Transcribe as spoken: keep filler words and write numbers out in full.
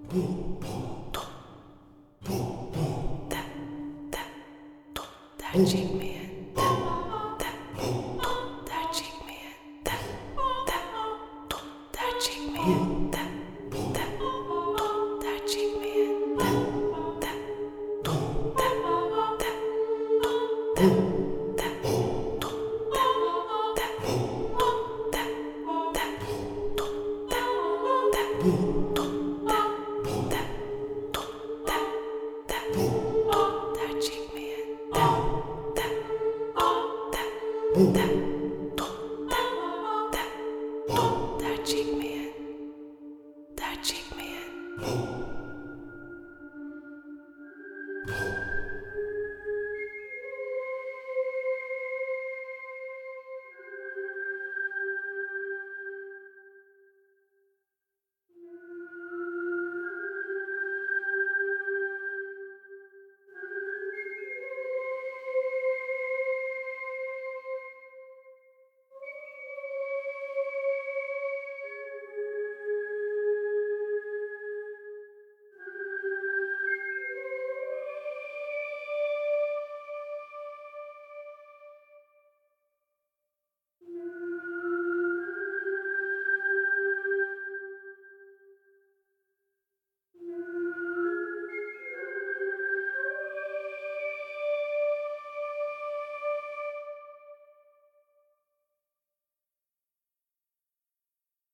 Magic Man. That, that, Magic Man. That, that, Magic Man. That, that, Magic Man. That, that, that, that, that, that, that, that, that, that, that, that.